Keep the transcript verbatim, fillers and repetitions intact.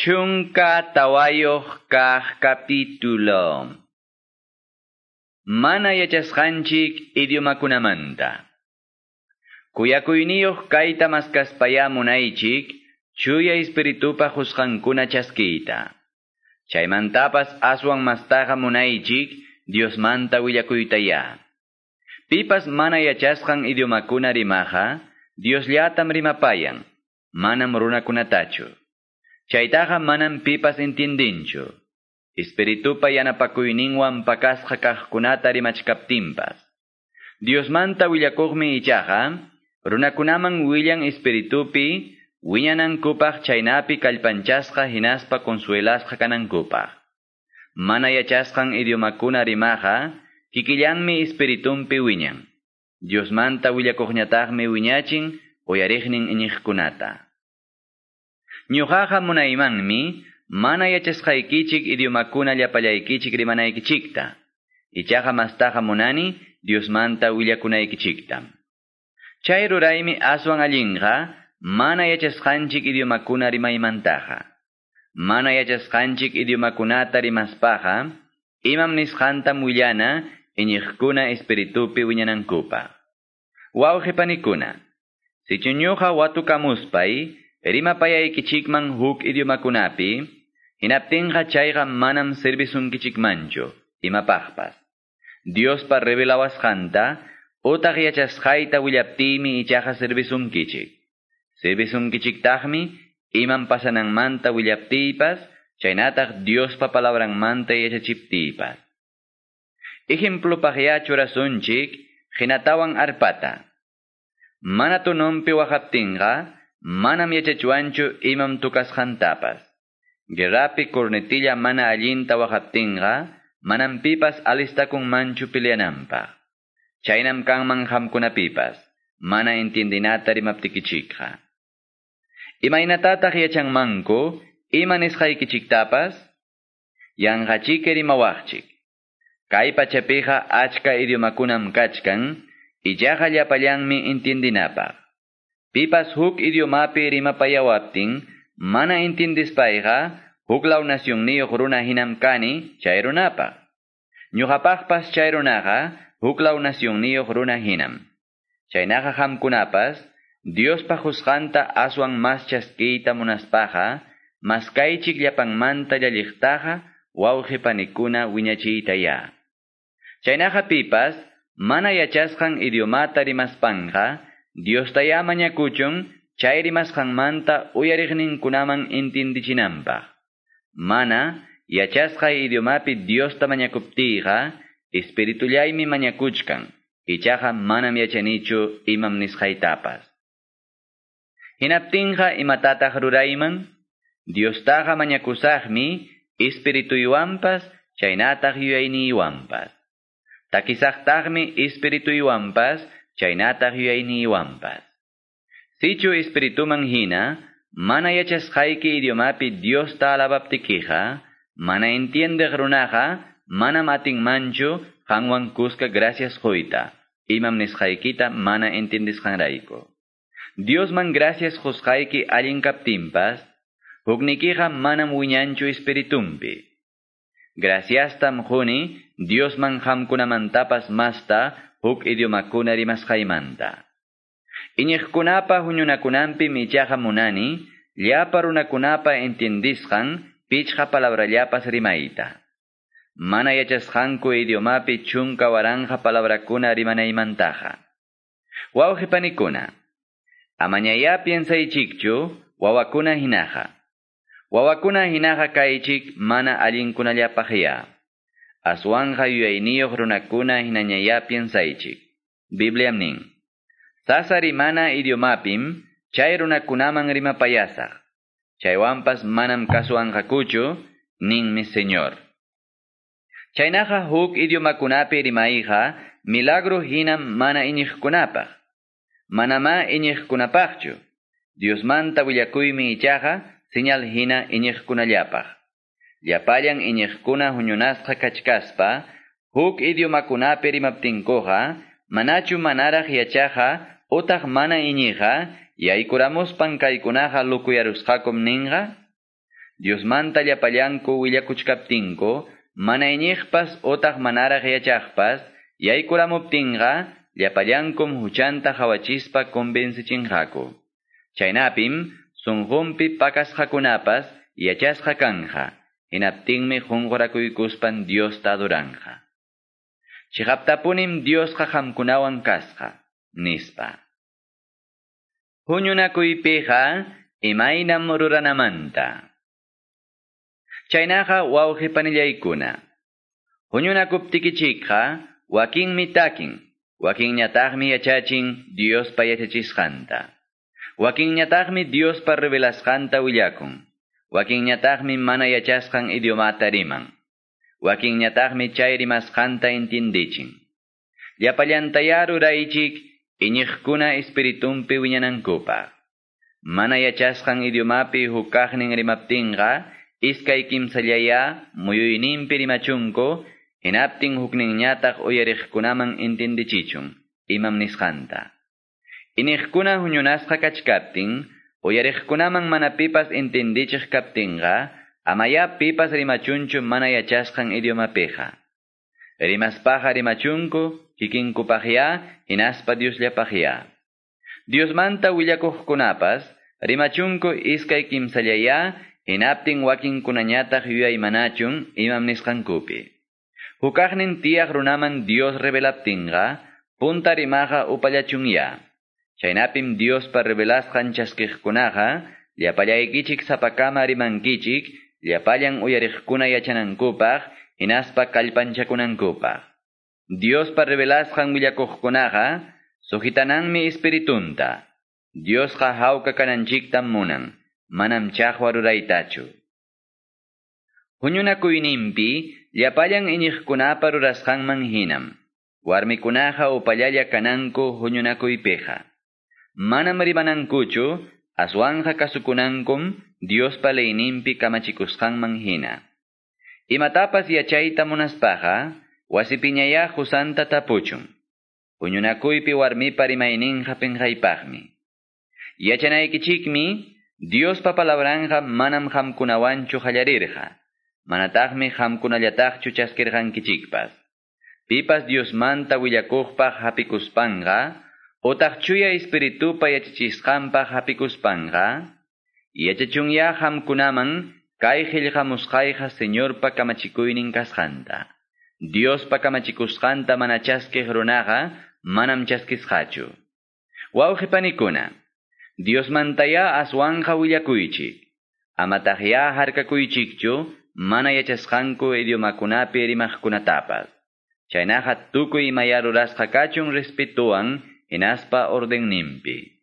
Chunka tawayoq kaq capítulo. Mana yachasqanchik idiomakunamanta. Kuyakuyniyuq kayta maskaspayamunaychik, chuya espiritupa husqankuna chaskiyta. Chaymantapas aswan mastaqa munaychik, Diosmanta willakuytaya. Pipas mana yachasqan idiomakuna rimaqa, Diosllatam rimapayan, manam runakunatachu. Chaytaqa manam pipas entiendinchu. Espiritupa yanapakuyninwan pakasqa kaqkunata rimachkaptinpas. Diosmanta willakuqmi ichaqa, runakunaman willan espiritupi, wiñanankupaq chaynapi kallpanchasqa hinaspa consuelasqa kanankupaq. Mana yachasqan idiomakuna rimaqa, kikillanmi espiritumpi wiñan. Diosmanta willakuqñataqmi wiñachin, uyariqnin iñiqkunata. Ñuqaqa munaymanmi, mana yachasqaykichik idiomakuna llapallaykichik rimanaykichikta. Ichaqa mastaqa munani, Diosmanta willakunaykichikta. Chay ruraymi aswan allinqa, mana yachasqanchik idiomakuna rimaymantaqa. Mana yachasqanchik idiomakunata rimaspaqa, imam nisqantam willana, iñiqkuna espiritupi wiñanankupaq. Wawqipanikuna, sichuñuqa watukamuspay, rimapayaykichikman huk idiomakunapi, hinaptinqa chayqa manam servisunkichikmanchu, imapaqpas. Diospa revelawasqanta, utaq yachasqayta willaptiymi ichaqa servisunkichik. Servisunkichiktaqmi, imam pasananmanta willaptiypas, chaynataq Diospa palabranmanta yachachiptiypas. Ejemplopaqyachu rasunchik, hinatawan arpata. Mana tunumpi waqaptinqa, manam yachachuanchu imam tukasqantapas. Guerrapi cornetilla mana allinta waqaptinqa, manam pipas alistakun manchu peleanampaq. Chaynam kanman hamkunapipas, mana entiendinata rimaptikichikqa. Imaynatataq yachanmanku, ima nisqaykichiktapas, yanqachike rimawaqchik. Kay pachapiqa achka idiomakunam kachkan, ichaqa llapallanmi entiendinapaq. Pipas huk idiomapi rimapayawaptin, mana entiendispayqa, huklaw nasyonniyuq runa hinam kani, chay runapaq. Ñuqapaqpas chay runaqa, huklaw nasyonniyuq runa hinam. Chaynaqa hamkunapas, Diospa husqanta aswan mas chaskiyta munaspaqa, maskaychik llapanmanta llalliqtaqa, wawqipanikuna wiñachiytaya. Chaynaqa pipas, mana yachasqan idiomata rimaspanqa, Diostaya mañakuchun, chay rimasqanmanta uyariqninkunaman entiendichinanpaq. Mana, yachasqa idiomapi Diosta mañakuptiyqa, espiritullaymi mañakuchkan, ichaqa manam yachanichu imam nisqaytapas. Hinaptinqa imatataq rurayman, Diostaqa mañakusaqmi, espirituywanpas, chaynataq yuyayniywanpas. Takisaqtaqmi espirituywanpas, chaynataq yuyayniywanpas. Sichu espirituman hina, mana yachasqayki idiomapi Diosta alabaptikiqa, mana entiendeq runaqa, mana matinmanchu, qanwan kuska gracias quyta, imam nisqaykita mana entiendisqanrayku. Diosman gracias husqayki allin kaptinpas, huknikiqa manam wiñanchu espiritumpi. Graciastam huni, Diosman hamkunamantapas masta, huk idiomakuna rimasqaymanta. Iñiqkunapa huñunakunanpi michaqa munani, llapa runakunapa entiendisqan, pichqa palabrallapas rimayta. Mana yachasqanku idiomapi chunka waranja palabrakuna rimanaymantaqa. Wawqipanikuna, amañaya piensaychikchu, wawakuna hinaqa. Wawakuna hinaqa kaychik mana allinkunallapaqya. Aswanja yuyayniyuq runakuna hinañaya piensaychik. Bibliam nin. Sasari mana idiomapim, chay runakunaman rimapayasaq. Chaywanpas manam kasuanqakuchu, ninmi Señor. Chaynaqa huk idiomakunapi rimayqa, milagro hinam mana iñiqkunapaq. Manama iñiqkunapaqchu. Diosmanta willakuymi ichaqa, señal hina iñiqkunallapaq. Llapallan iñiqkuna huñunasqa kachkaspa, huk idiomakunapi rimaptinkuqa, manachu manaraq yachaqa, utaq mana iñiqa, yaykuramuspan kaykunaqa lukuyarusqakum ninqa? Dios manta llapallanku willakuchkaptinko, mana iñiqpas otaq manaraq yachaqpas, yaykuramuptinqa, llapallankum huchanta hawachispa convencichinqaku. Chaynapim, sunqunpi pakasqakunapas yachasqa kanja, hinaptinmi qunqurakuykuspan Diosta aduranja. Chiqaptapunim Diosqa qamkunawan kasqa, nispa. Huñunakuypiqa imaynam ruranamanta. Chaynaqa wawqi panillaykuna. Huñunakuptikichikqa wakinmi takin, wakinñataqmi yachachin Diospa yachachisqanta. Wakinñataqmi Diospa revelasqanta willakun. Wakinñataqmi mana yachasqan idiomata riman. Wakinñataqmi chay rimasqanta entiendichin. Llapallantaya ruraychik iñiqkuna espiritumpi wiñanankupaq. Mana yachasqan idiomapi hukaqnin rimaptinqa, iskay kimsallaya muyuyninpi rimachunko, hinaptin hukninñataq uyariqkunaman entendichichun, imam nisqanta. Iniqkuna huñunasqa kachkaptin, uyariqkunaman mana pipas entendichiq kaptinqa, amaya pipas rimachunchu mana yachasqan idiomapiqa. Rimaspaqa rimachunku, kikinkupaqya, hinaspa Diosllapaqya. Diosmanta willakuqkunapas, rimachunku iskay kimsallaya, hinaptin wakinkunañataq yuyaymanachun, imam nisqankupi. Hukaqnin tiyaq runaman Dios revelaptinqa, punta rimaqa upallachunya. Chaynapim Diospa revelasqan chaskiqkunaqa, llapallaykichik sapakama rimankichik, llapallan uyariqkuna yachanankupaq, hinaspa kallpanchakunankupaq. Diospa revelasqan willakuqkunaqa, sujitananmi espiritunta. Diosqa hawka kananchiktam munan, manam chaqwa ruraytachu. Huñunakuyninpi, llapallan iñiqkunapa rurasqanman hinam. Warmikunaqa upallalla kananku huñunakuypiqa. Manam rimanankuchu, aswanja kasukunankum Diospa leyninpi kamachikusqanman hina. Imatapas yachayta munaspaqa, wasipiñaya husanta tapuchun. Huñunakuypi warmipa rimayninqa penqaypaqmi. Yachanaykichikmi, Diospa palabranja manam qamkunawanchu hallarirqa. Manataqmi qamkunallataqchu chaskirqankichikpas. Pipas Diosmanta willakuqpaq hapikuspanqa, otaq chuya espiritupa yachachisqanpaq hapikuspanqa, yachachunya qamkunaman kay qillqamusqayqa Señorpa kamachikuynin kasqanta. Diospa kamachikusqanta mana chaskiq runaqa manam chaskisqachu. Wawqi panikuna, Diosmantaya aswanja willakuychik. Amataqya harkakuychikchu mana yachasqanku idiomakunapi rimaqkunatapas. Chaynaqa tukuy imaya rurasqa kachun respetuwan hinaspa ordenninpi.